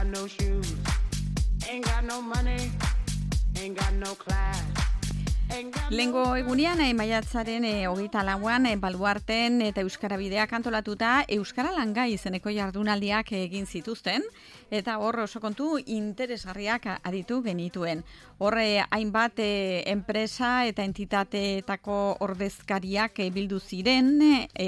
no shoes, ain't got no money, ain't got no class. Lengo egunean, maiatzaren 24an, Baluarten eta Euskara Bideak antolatuta Euskara Langa izeneko jardunaldiak egin zituzten, eta hor oso kontu interesgarriak aditu genituen. Horre hainbat enpresa eta entitateetako ordezkariak bildu ziren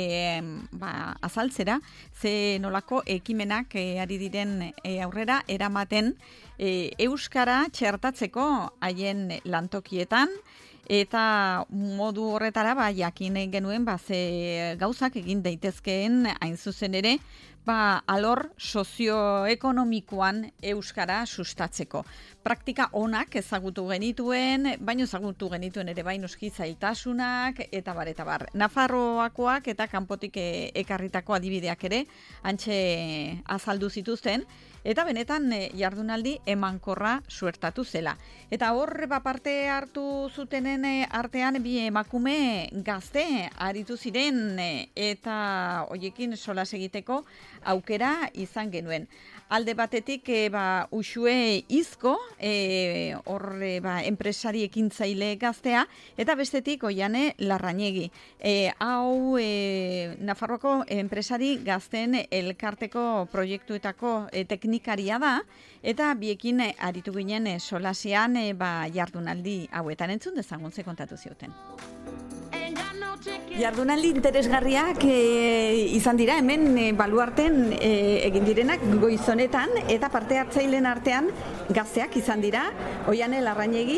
azaltzera, ze nolako ekimenak ari diren aurrera eramaten Euskara txertatzeko haien lantokietan, eta modu horretara jakin genuen ze gauzak egin daitezkeen hain zuzen ere alor sozioekonomikoan Euskara sustatzeko. Praktika onak ezagutu genituen, baino ezagutu genituen ere noski zailtasunak eta bar. Nafarroakoak eta kanpotik ekarritako adibideak ere antxe azaldu zituzten, eta benetan jardunaldi emankorra suertatu zela. Eta hor parte hartu zutenen artean bi emakume gazte aritu ziren eta hoiekin solas egiteko aukera izan genuen. Alde batetik Uxue Izko, enpresari ekintzaile gaztea, eta bestetik Oiane Larrañegi. Hau Nafarroako enpresari gazten elkarteko proiektuetako teknikaria da, eta biekin aritu ginen solasean jardunaldi hauetan. Entzun dezagun ze kontatu zioten. Jardunaldi interesgarriak izan dira hemen Baluarten egin direnak goizonetan, eta parte hartzaileen artean gazteak izan dira. Oiane Larrañegi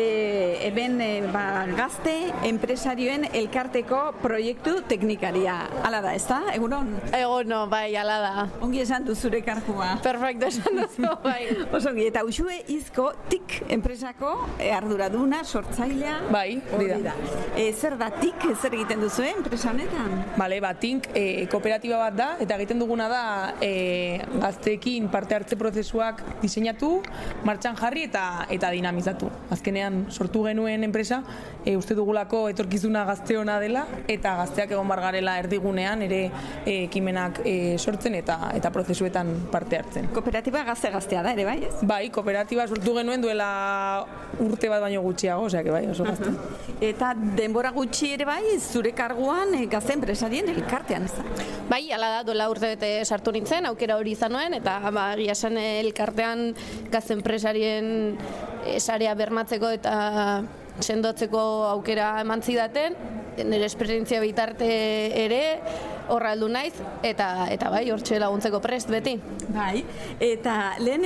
hemen gazte enpresarioen elkarteko proiektu teknikaria. Hala da, ezta? Egunon? Egunon, bai, hala da. Ongi esan du zure kargua. Perfecto esan duzu, bai. Osongi, eta Uxue Izko TIK enpresako arduraduna, sortzailea. Bai, hori da. Zer da TIK? Zer egiten duzu enpresa honetan? Bale, TIK kooperatiba bat da, eta egiten duguna da gazteekin parte hartze prozesuak diseinatu, martxan jarri eta dinamizatu. Azkenean sortu genuen enpresa, uste dugulako etorkizuna gazteona dela, eta gazteak egon bar garela erdigunean ere ekimenak sortzen eta prozesuetan parte hartzen. Kooperatiba gaztea da ere, bai ez? Bai, kooperatiba sortu genuen duela urte bat baino gutxiago, osea, bai, oso gazte. Eta denbora gutxi ere bai, zure karguan gazte enpresarien elkartean ez da? Bai, hala da, duela urte bete sartu nintzen, aukera hori izan nuen, eta egia esan elkartean gazte enpresarien sarea bermatzeko eta sendotzeko aukera eman zidaten, nire esperientzia bitarte ere horra heldu naiz, eta bai, hortxe laguntzeko prest beti. Bai, eta lehen,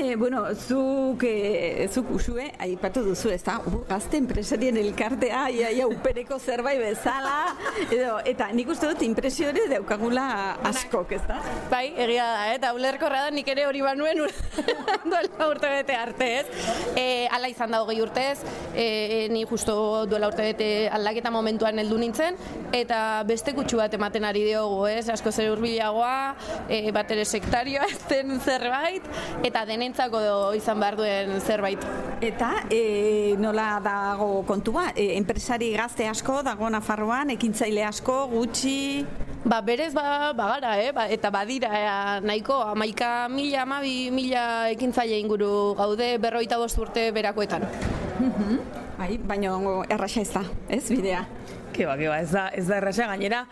zuk Uxue, aipatu duzu, ez da, gazte enpresarien elkartea, ia upereko zerbait bezala, eta nik uste dut impresio ere daukagula askok, ez da? Bai, egia da, eta ulerkorra da nik ere hori banuen duela urte bete arte, ez? Hala izan da 20 urtez, ni justo duela urte bete aldaketa momentuan heldu nintzen, eta beste kutsu bat ematen ari diogu, ez? Asko zer hurbilagoa, bat ere sektarioa zen zerbait, eta denentzako izan behar duen zerbait. Eta nola dago kontua? Enpresari gazte asko dago Nafarroan, ekintzaile asko, gutxi? Berez bagara, eta badira nahiko 11.000, 12.000 ekintzaile inguru gaude 45 urte berakoetan. Bai, baina erraxa ez da, ez bidea? Keba, ez da erraxa, gainera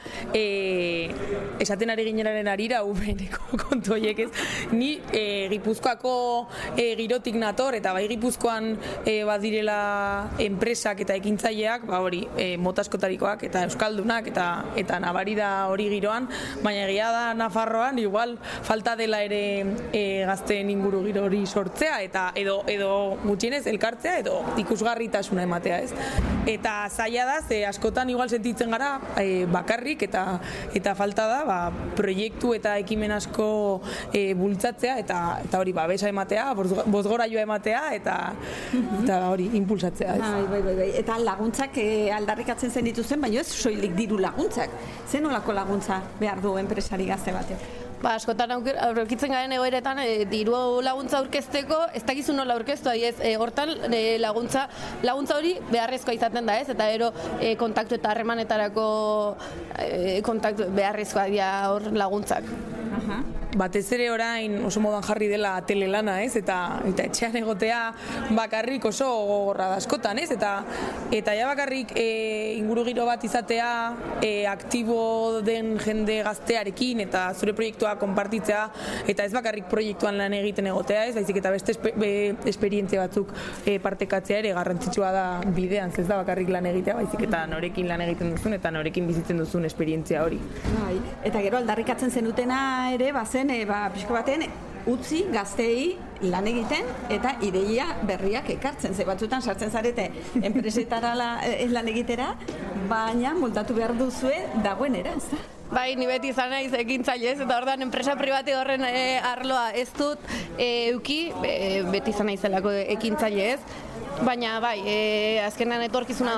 esaten ari gineraren arira ubeneko kontu horiek ez. Ni Gipuzkoako girotik nator, eta bai Gipuzkoan badirela enpresak eta ekintzaileak, hori, mota askotarikoak eta euskaldunak eta nabari da hori giroan, baina egia da Nafarroan igual falta dela ere gazteen inguru giro hori sortzea, eta edo gutxienez elkartzea edo ikusgarritasuna ematea, ez. Eta zaila da, ze askotan igual sentitzen gara bakarrik eta falta da proiektu eta ekimen asko bultzatzea eta hori babesa ematea, bozgorailua ematea eta hori impulsatzea. Bai. Eta laguntzak aldarrikatzen zen dituzen, baina ez soilik diru laguntzak. Zen nolako laguntza behar du enpresari gazte batek? Askotan aurkitzen garen egoeretan diru laguntza aurkezteko, ez dakizu nola aurkeztu, hortan laguntza hori beharrezkoa izaten da, ez? Eta kontaktu eta harremanetarako kontaktu beharrezkoa dira hor laguntzak. batez ere orain oso modan jarri dela telelana, ez? Eta etxean egotea bakarrik oso gogorra da askotan, ez? Eta ja bakarrik ingurugiro bat izatea aktibo den jende gaztearekin eta zure proiektua konpartitzea eta ez bakarrik proiektuan lan egiten egotea, ez? Baizik eta beste esperientzia batzuk partekatzea ere garrantzitsua da bidean, ez da bakarrik lan egitea, baizik eta norekin lan egiten duzun eta norekin bizitzen duzun esperientzia hori. Bai, eta gero aldarrikatzen zenutena ere bazen pixko baten utzi gazteei lan egiten eta ideia berriak ekartzen. Ze batzutan sartzen zarete enpresetara lan egitera, baina moldatu behar duzue dagoenera, ez da? Bai, ni beti izan naiz ekintzaile, ez, eta orduan enpresa pribati horren arloa ez dut euki, beti izan naizelako ekintzaile, ez. Baina bai, azkenan etorkizuna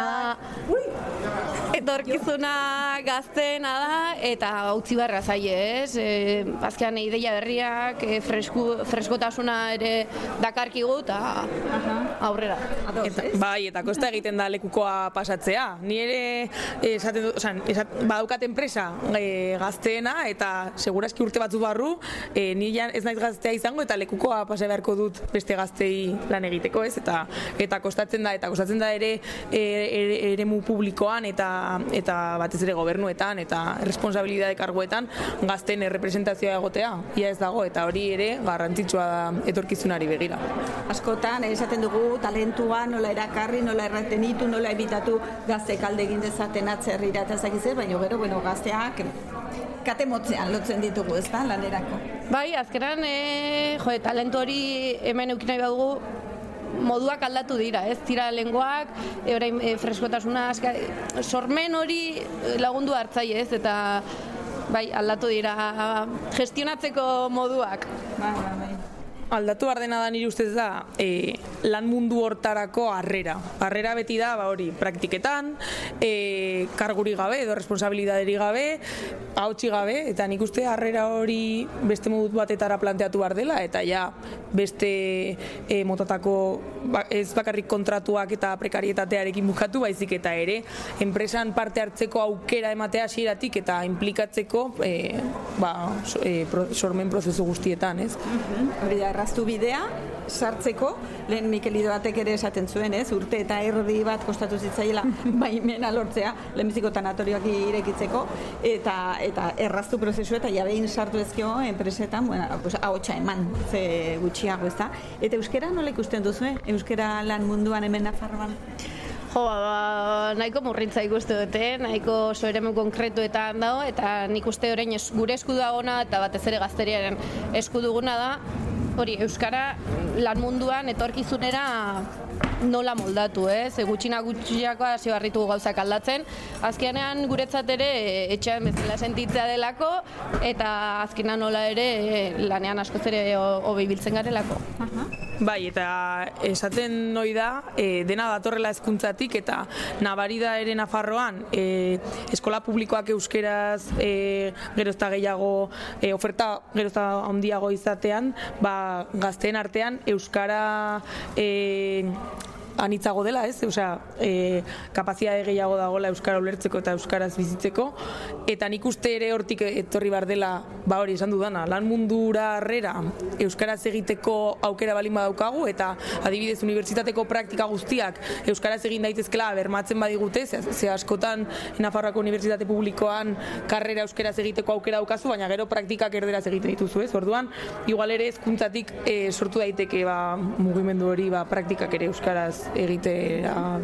gazteena da eta utzi beharra zaie, ez? Azkenan ideia berriak, freskotasuna ere dakarkigu eta aurrera. Bai, eta kosta egiten da lekukoa pasatzea. Ni ere badaukat enpresa gazteena eta segurazki urte batzu barru, ni ez naiz gaztea izango eta lekukoa pasa beharko dut beste gaztei lan egiteko, ez? Eta kostatzen da ere eremu publikoan eta batez ere gobernuetan eta responsabilitate karguetan gazteen errepresentazioa egotea, ia ez dago, eta hori ere garrantzitsua da etorkizunari begira. Askotan esaten dugu talentua nola erakarri, nola erretenitu, nola ebitatu gazteek alde egin dezaten atzerrira eta ezakiz, baina gero gazteak kate motzean lotzen ditugu, ez da, lanerako. Bai, azkeran, talentu hori hemen eukin nahi badugu, moduak aldatu dira, ez? Tira lenguak, orain freskotasuna, sormen hori lagundu hartzaile, ez? Eta bai, aldatu dira gestionatzeko moduak. Bai. Aldatu behar dena da nire ustez da lan mundu hortarako harrera. Harrera beti da, hori, praktiketan, karguri gabe edo responsabilidaderi gabe, hautsi gabe, eta nik uste harrera hori beste modu batetara planteatu behar dela, eta ja beste motatako ez bakarrik kontratuak eta prekarietatearekin bukatu, baizik eta ere enpresan parte hartzeko aukera ematea hasieratik eta implikatzeko sormen prozesu guztietan, ez? Hori da, erraztu bidea, sartzeko, lehen Mikel Idoatek ere esaten zuen, ez? Urte eta erdi bat kostatu zitzaiela baimena lortzea, lehenbiziko tanatorioak irekitzeko, eta erraztu prozesu eta jabein sartu ezkio enpresetan, ahotsa eman, ze gutxiago, ez da? Eta euskera nola ikusten duzu, euskera lan munduan hemen Nafarroan? Nahiko murritza ikuste dute, nahiko oso eremu konkretuetan dago, eta nik uste orain gure esku dagona eta batez ere gazteriaren esku duguna da, hori, euskara lan munduan etorkizunera nola moldatu, ez? Gutxiako hasi barritu gauzak aldatzen. Azkenean guretzat ere etxean bezala sentitzea delako eta azkenean nola ere lanean askoz ere hobe ibiltzen garelako. Bai, eta esaten noi da, dena datorrela hezkuntzatik eta nabari da ere Nafarroan eskola publikoak euskeraz gerozta gehiago, oferta gerozta handiago izatean, gazteen artean euskara anitzago dela, ez? Kapazitate gehiago dagoela euskara ulertzeko eta euskaraz bizitzeko, eta nik uste ere hortik etorri behar dela, hori esan dudana, lan mundura harrera euskaraz egiteko aukera balin badaukagu, eta adibidez unibertsitateko praktika guztiak euskaraz egin daitezkela bermatzen badigute, ze askotan Nafarroako unibertsitate publikoan karrera euskaraz egiteko aukera daukazu, baina gero praktikak erderaz egiten dituzu, ez? Orduan, igual ere hezkuntzatik sortu daiteke mugimendu hori praktikak ere euskaraz egitera.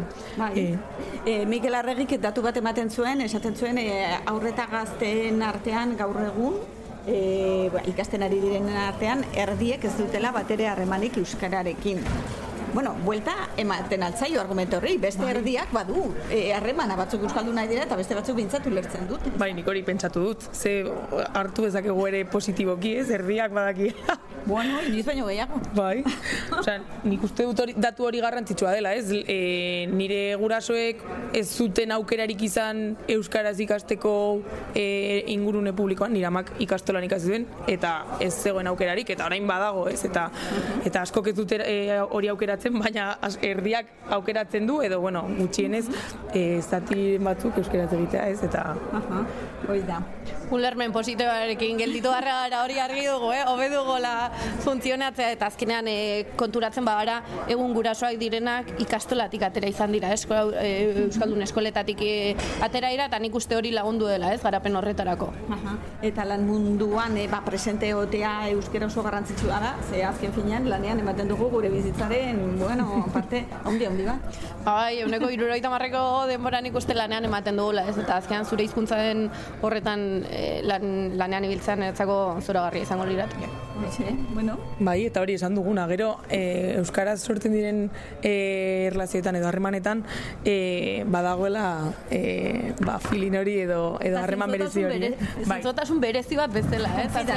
Mikel Arregik datu bat ematen zuen, esaten zuen aurreta gazteen artean gaur egun, ikasten ari direnen artean, erdiek ez dutela batere harremanik euskararekin. Buelta ematen altzaio argumento horri, beste erdiak badu, harremana batzuk euskaldu nahi dira eta beste batzuk bintzatu lertzen dut. Bai, nik hori pentsatu dut, ze hartu ezakegu ere positiboki, ez, erdiak badaki. Iniz baino gehiago. Bai, nik uste dut datu hori garrantzitsua dela, ez, nire gurasoek ez zuten aukerarik izan euskaraz ikasteko ingurune publikoan, nire amak ikastolan ikasi zuen, eta ez zegoen aukerarik, eta orain badago, ez, eta askok ez dute hori aukeratzen, baina erdiak aukeratzen du, edo, gutxienez, zati batzuk euskaraz egitea, ez, eta... Hoi da. Ulermen positiboarekin gelditu gara hori argi dugu, hobe dugola funtzionatzea eta azkenean konturatzen bagara egun gurasoak direnak ikastolatik atera izan dira, Euskaldun eskoletatik atera dira eta nik uste hori lagundu dela, garapen horretarako. Eta lan munduan presente egotea euskera oso garrantzitsua da, ze azken finean lanean ematen dugu gure bizitzaren, parte handi bat. Bai, 70% denbora nik uste lanean ematen dugula, eta azkenean zure hizkuntzaren horretan lanean ibiltzean etzako zoragarria izango lirateke. Bai, eta hori esan duguna, gero euskaraz sortzen diren erlazioetan edo harremanetan badagoela filin hori edo harreman berezi hori. Zintzotasun berezi bat bezala,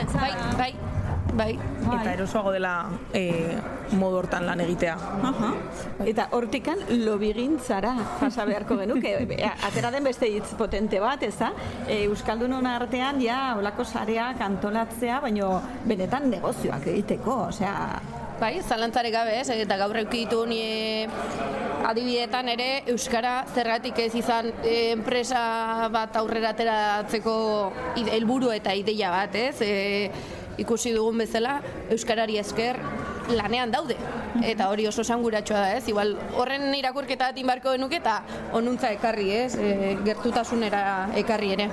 Bai. Eta erosoago dela modu hortan lan egitea. Eta hortikan lobigintzara pasa beharko genuke. Atera den beste hitz potente bat, ez da? Euskaldunon artean, olako sareak antolatzea, baino benetan negozioak egiteko, osea... Bai, zalantzarek gabe, eta gaur eukitu ni adibidetan ere euskara zergatik ez izan enpresa bat aurrera ateratzeko helburu eta ideia bat, ikusi dugun bezala, euskarari esker lanean daude. Eta hori oso esanguratsua da, Igual horren irakurketa bat inbarko genuke eta onuntza ekarri, gertutasunera ekarri ere.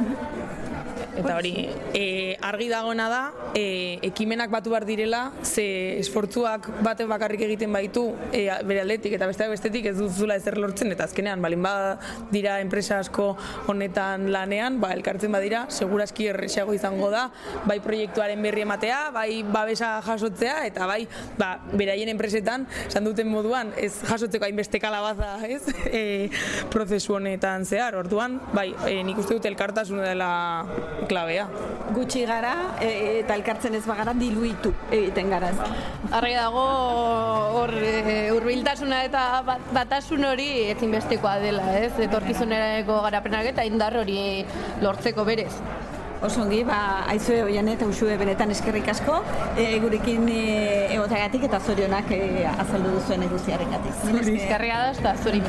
Eta hori, argi dagoena da, ekimenak batu behar direla, ze esfortzuak batek bakarrik egiten baitu bere aldetik eta bestetik ez duzula ezer lortzen, eta azkenean, balin dira enpresa asko honetan lanean, elkartzen badira, seguraski erresago izango da, bai proiektuaren berri ematea, bai babesa jasotzea, eta bai, beraien enpresetan, esan duten moduan, ez jasotzeko hainbeste kalabaza, prozesu honetan zehar, orduan, nik uste dut elkartasuna dela klabea. Gutxi gara eta elkartzen ez bagara diluitu egiten gara. Argi dago hor hurbiltasuna eta batasun hori ezinbestekoa dela, etorkizunerako garapenak eta indar hori lortzeko berez. Osongi, aizue Oiane eta Uxue benetan eskerrik asko, gurekin egotagatik eta zorionak azaldu duzuen eduziarengatik. Eskerria da, eta zori.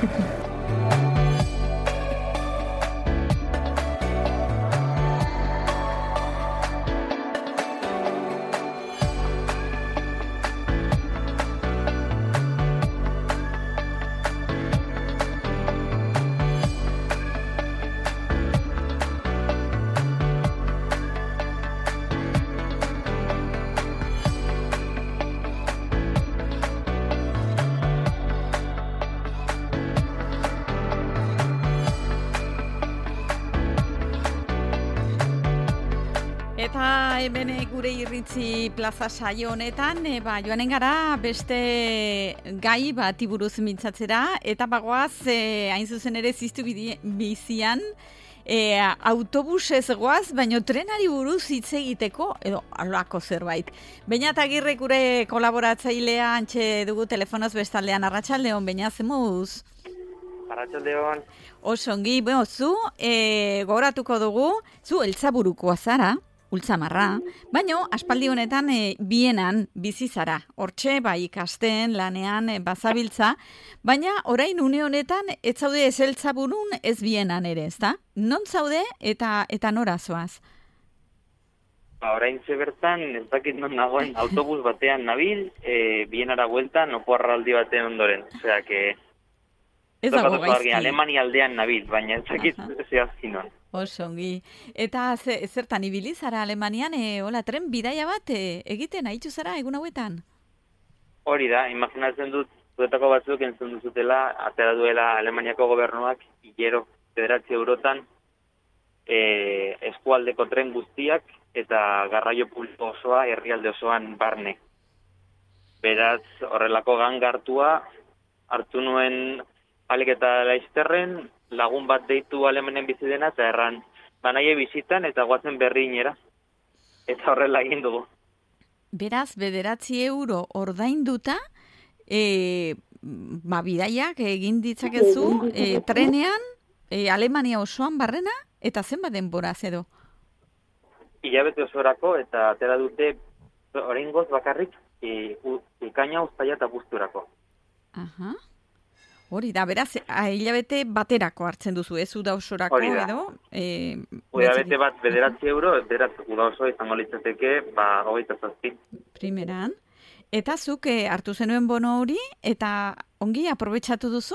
Eta hemen gure irritzi plaza saio honetan, joanen gara beste gai bati buruz mintzatzera, eta bagoaz, hain zuzen ere ziztu bizian, autobusez goaz, baino trenari buruz hitz egiteko, edo alako zerbait. Beñat Agirre gure kolaboratzailea antxe dugu telefonoz bestaldean. Arratsaldeon, Beñat, zemuz? Arratsaldeon. Osongi, zu, gogoratuko dugu, zu Eltzaburukoa zara, Ultzamarra, baino aspaldi honetan Bienan bizi zara. Hortxe ikasten, lanean bazabiltza, baina orain une honetan ez zaude ez Eltzaburun ez Bienan ere, ezta? Non zaude eta nora zoaz? Oraintxe bertan, ez dakit non nagoen autobus batean nabil, Bienara bueltan, oporraldi batean ondoren. Osea, que... Ez dago gaizki. Alemania aldean nabil, baina ez dakit zehazki non. Osongi. Eta zertan ibili zara Alemanian, tren bidaia bat egiten haitzu zara egun hauetan? Hori da, imaginatzen dut, zuetako batzuk entzun duzutela, atera duela Alemaniako gobernuak hilero 9 eurotan eskualdeko tren guztiak eta garraio publiko osoa herrialde osoan barne. Beraz, horrelako gangartua hartu nuen Alik eta Laizterren, lagun bat deitu Alemanen bizi dena eta erran banaie bizitan eta goazen Berlinera. Eta horrela egin dugu. Beraz, 9 euro ordainduta, bidaiak egin ditzakezu trenean, Alemania osoan barrena, eta zenbat denbora edo? Hilabete osorako eta atera dute oraingoz bakarrik ikaina, uztaila eta abuzturako. Aha. Hori da, beraz, hilabete baterako hartzen duzu, ez uda osorako Hori da. edo? Hilabete bat 9 euro, beraz uda oso izango litzateke, 27. Primeran. Eta zuk hartu zenuen bono hori, eta ongi aprobetxatu duzu?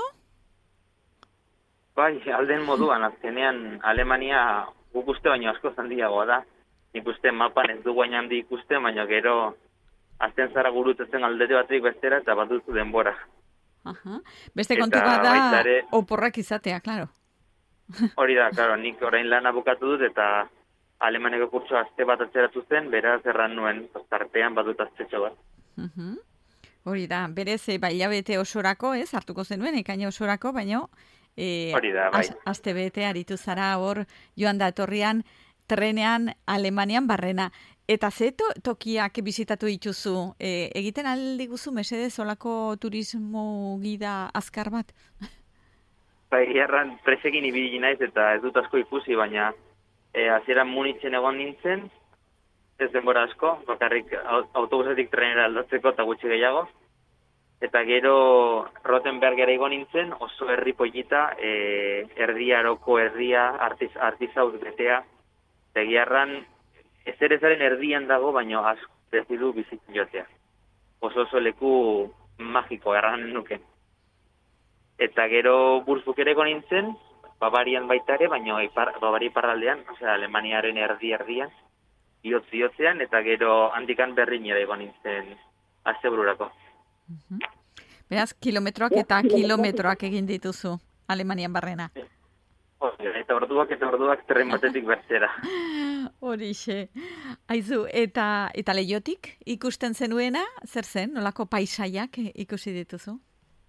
Bai, alden moduan, azkenean Alemania guk uste baino asko handiagoa da. Nik uste mapan ez du guain handi ikuste, baina gero azten zara gurutzen aldete baterik bestera eta bat duzu denbora. Aha. Beste Eta kontu bat da, baita ere- oporrak izatea, klaro. Hori da, claro, nik orain lana bukatu dut eta Alemaneko kurtsoa aste bat atzeratu zen, beraz erran nuen, tartean badut aztetxo bat. Mhm. Hori da, berez, hilabete osorako, ez, hartuko zenuen, ekaina osorako, baino, Hori da, bai. aste bete aritu zara hor, joan da etorrian, trenean, Alemanian barrena. Eta ze tokiak bizitatu dituzu, egiten aldiguzu mesedez olako turismo gida azkar bat? Bai, erran presekin ibili naiz eta ez dut asko ikusi, baina hasieran Munitzen egon nintzen, ez denbora asko, bakarrik autobusetik trenera aldatzeko eta gutxi gehiago. Eta gero Rottenbergera igo nintzen, oso herri polita, erdiaroko herria, artizauz betea, egiarran ezaren erdian dago, baino asko dezidu bizitzen jotea. Oso leku magiko erranen nuke. Eta gero Würzburgera nintzen, Bavarian baita ere, baino Bavaria iparraldean, osea Alemaniaren erdian, bihotz-bihotzean, eta gero handikan Berlinera igo nintzen astebururako. Beraz, kilometroak eta kilometroak egin dituzu Alemanian barrena. Eta orduak tren batetik bertzera. Horixe. Aizu, eta Leiotik ikusten zenuena, zer zen? Nolako paisaiak ikusi dituzu?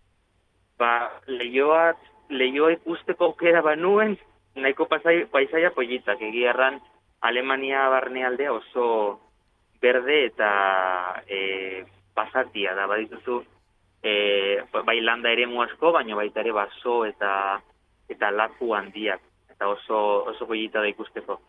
Leioa ikusteko aukera banuen, nahiko paisaia politak. Egiarran Alemania barnealdea oso berde eta pasatia da. Badituzu, bai landa eremu asko, baina baita ere baso eta laku handiak. Eta oso polita da ikusteko.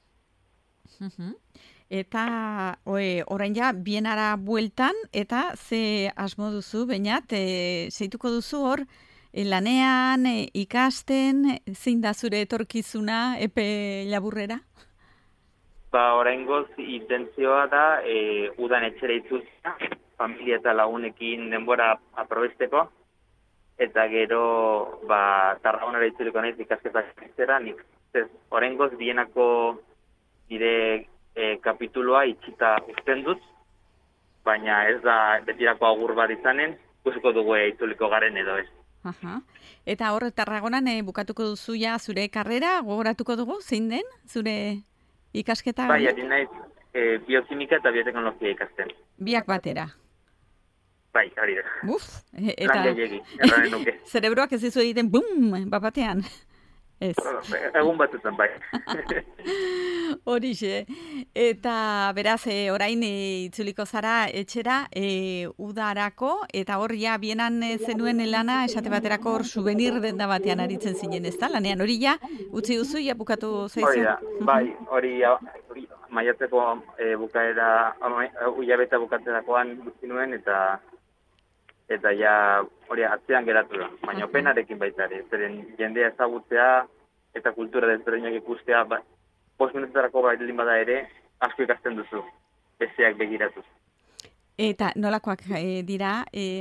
Eta orain ja Bienara bueltan, eta ze asmo duzu, Beñat, zeituko duzu hor, lanean, ikasten, zein da zure etorkizuna epe laburrera? Oraingoz intentzioa da udan etxera itzultzea, familia eta lagunekin denbora aprobesteko, eta gero Tarragonara itzuliko naiz ikasketak itzera, nik oraingoz Bienako nire kapituloa itxita uzten dut, baina ez da betirako agur bat izanen, ikusiko dugu itzuliko garen edo ez. Aha. Eta hor Tarragonan bukatuko duzu ja zure karrera, gogoratuko dugu, zein den zure ikasketa? Bai, ari naiz biokimika eta bioteknologia ikasten. Biak batera. Bai, hori da. Uf, Lan gehiegi, erranen nuke. Zerebroak ez dizu egiten, bum, bapatean. Ez. Egun batzutan, bai. Horixe. Eta beraz, orain itzuliko zara etxera udarako, eta hor ja Bienan zenuen lana, esate baterako hor souvenir denda batean aritzen zinen, ez da? Lanean hori ja, utzi duzu, ja bukatu zaizu? Hori da, bai, hori maiatzeko bukaera, hilabeta bukatzerakoan guzti nuen, eta ja hori atzean geratu da, baina penarekin baita ere, zeren jendea ezagutzea eta kultura desberdinak ikustea, 5 minututarako baitlin bada ere, asko ikasten duzu, besteak begiratuz. Eta nolakoak dira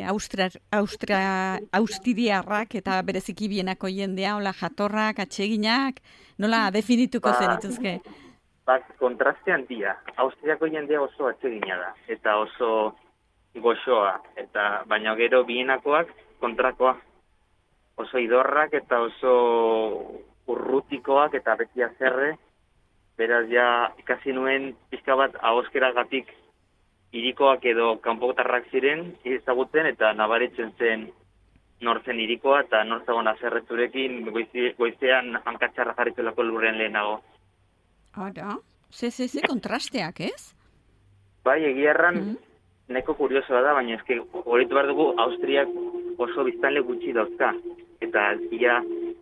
austiriarrak eta bereziki Bienako jendea, hola jatorrak, atseginak, nola definituko zenituzke? Kontraste handia, Austriako jendea oso atsegina da, eta oso goxoa, baina gero Bienakoak kontrakoa, oso idorrak eta oso urrutikoak eta beti azerre, beraz ja ikasi nuen pixka bat ahoskeragatik hirikoak edo kanpotarrak ziren ezagutzen eta nabaritzen zen nortzen hirikoa eta nortzagon azerretzurekin goizean hankatxarra jarritulako lurren lehenago. Ara, ze kontrasteak, ez? Bai, egiarran neko kuriosoa da, baina eske horitu behar dugu Austriak oso biztanle gutxi dauzka. Eta ia,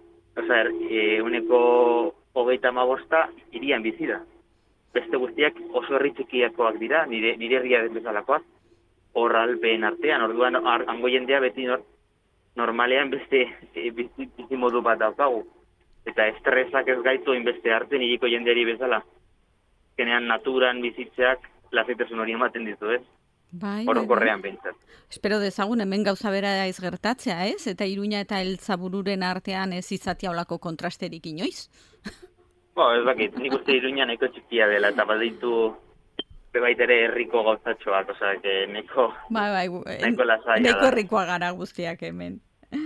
uneko 35 hirian bizi da. Beste guztiak oso herri txikiakoak dira, nire herria bezalakoak, hor Alpeen artean, orduan hango jendea beti normalean beste bizi modu bat daukagu. Eta estresak ez gaitu inbeste hartzen hiriko jendeari bezala. Genean naturan bizitzeak lasaitasun hori ematen ditu, ez? Bai, Orokorrean behintzat. Espero dezagun hemen gauza bera ez gertatzea, ez? Eta Iruña eta Eltzabururen artean ez izatea olako kontrasterik inoiz. Ez dakit, nik uste Iruña nahiko txikia dela, eta baditu bebaitere herriko gauzatxoak, osea, nahiko lasaia da. Nahiko herrikoa gara guztiak hemen.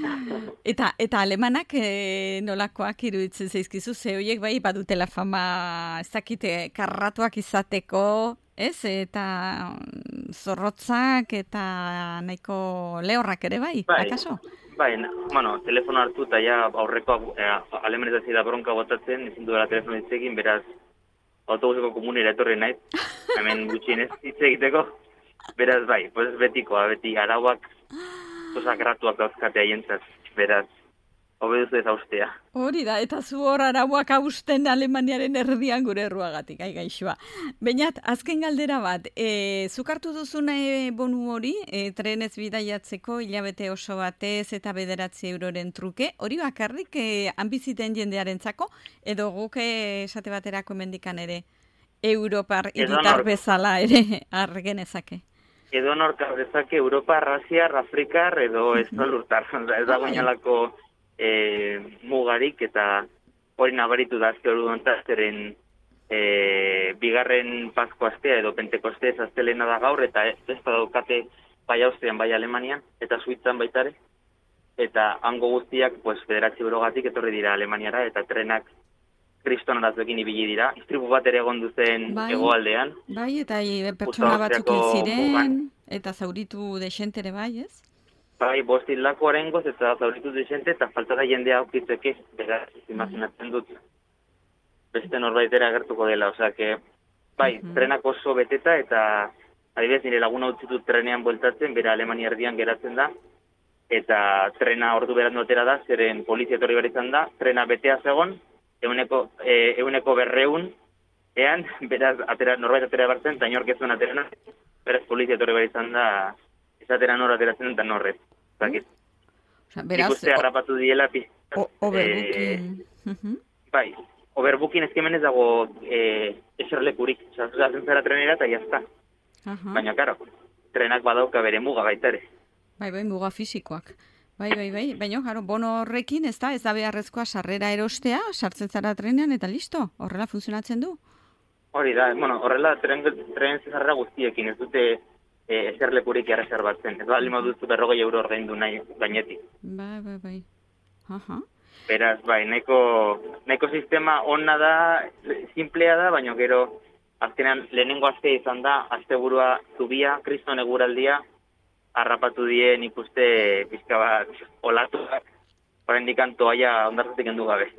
Eta alemanak nolakoak iruditzen zaizkizu, ze horiek bai badutela fama, ez dakite, karratuak izateko, ez? Eta zorrotzak eta nahiko lehorrak ere bai, akaso? Bai, telefono hartu eta ja aurreko alemanez da bronka botatzen, ezin duela telefono hitz egin, beraz autobuseko komunera etorri naiz, hemen gutxienez hitz egiteko, beraz bai, betikoa, beti arauak sakratuak dauzkate haientzat, beraz, hobeduzu ez haustea. Hori da, eta zu hor arauak hausten Alemaniaren erdian gure erruagatik, gaixoa. Bainat, azken galdera bat, zuk hartu duzun bonu hori, trenez bidaiatzeko hilabete oso batez eta 9 euroren truke, hori bakarrik hanbiziten jendearentzako, edo guk esate baterako mendikan ere, Europar hiritar bezala ere argenezake? Edo norkar dezake Europa, Asiar, Afrikar edo Estalurtar. Ez dago inolako mugarik eta hori nabaritu da azte hori duentazteren bigarren Pasko astea edo Pentekoste astelena da gaur eta ez da daukate bai Austrian, bai Alemanian eta Suitzan baitare. Eta hango guztiak 9 eurogatik etorri dira Alemaniara eta trenak kriston arazoekin ibili dira. Istripu bat ere egon duzen hegoaldean. Bai, eta pertsona batzuk hil ziren, eta zauritu desentere bai, ez? Bai, 5 hildako oraingoz eta zauritu desente, eta falta da jendea aurkitzeke, beraz, imaginatzen dut, beste norbaitera agertuko dela, osea, bai, trenak oso beteta, eta adibidez nire laguna utzitut trenean bueltatzen, bera Alemania erdian geratzen da, eta trena ordu berandu atera da, zeren polizia etorri behar izan da, trena betea zegon, euneko 200 ean, beraz, norbait atera bartzen, eta inork ez zuen aterena, beraz, polizia etorri behar izan da, ez atera nor ateratzen eta norrez. Nik uste harrapatu diela pizkat. Overbooking. Bai, overbooking ezkemen ez dago eserlekurik. Zaten zara trenera eta jazta. Baina, karo, trenak badauka bere muga baita ere. Bai, muga fisikoak. Bai. Baina, jaro, bono horrekin ez da beharrezkoa sarrera erostea, sartzen zara trenean eta listo, horrela funtzionatzen du? Hori da, horrela tren sarrera guztiekin, ez dute eserlekurik erreserbatzen. Ez bali moduzu 40 euro ordaindu nahi gainetik. Bai. Beraz, bai, nahiko sistema ona da, simplea da, baina gero, azkenean lehenengo astea izan da, asteburua zubia, kriston eguraldia, harrapatu dien ikuste pizka bat olatuak, oraindik toaia hondartzetik kendu gabe.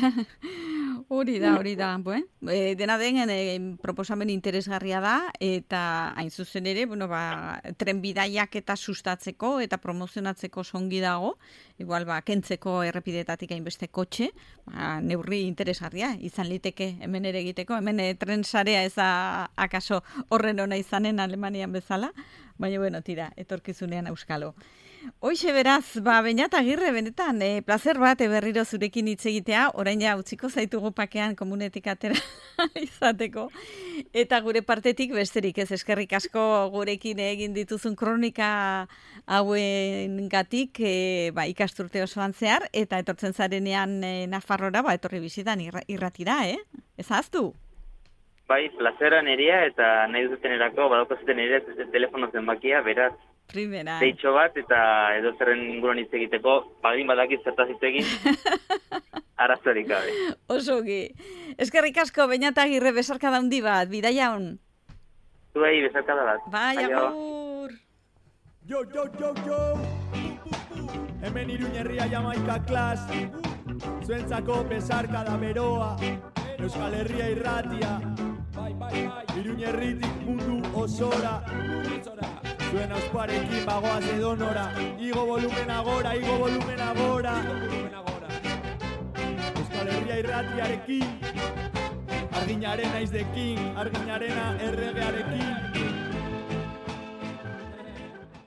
Hori da. Dena den proposamen interesgarria da, eta hain zuzen ere, tren bidaiak eta sustatzeko eta promozionatzeko songi dago, igual kentzeko errepideetatik hainbeste kotxe, neurri interesgarria, izan liteke hemen ere egiteko, hemen tren sarea ez da akaso horren ona izanen Alemanian bezala, baina tira, etorkizunean euskalo. Hoxe beraz, Beñat Agirre, benetan, plazer bat berriro zurekin hitz egitea, orain ja utziko zaitugu pakean komunetik atera izateko, eta gure partetik besterik ez eskerrik asko gurekin egin dituzun kronika hauengatik ikasturte osoan zehar, eta etortzen zarenean Nafarrora, etorri bizitan irratira, ez ahaztu? Bai, plazera nerea eta nahi dutenerako, badaukozuten nerea telefono zenbakia, beraz, deitxo bat, eta edo zerren inguruan hitz egiteko, bagin badakiz zertaz hitz egin, arazorik gabe. Osogi. Eskerrik asko, Beñat Agirre, besarkada handi bat, bidaia hon. Zuei, besarkada bat. Bai, agur. Yo. Hemen Iruña herria Jamaika klas, zuentzako besarkada beroa, Euskal Herria irratia, Iruña herritik mundu osora, zuen ausparekin bagoaz edonora, igo volumen agora. Euskal Herria irratiarekin, arginaren naizdekin, arginarena erregearekin.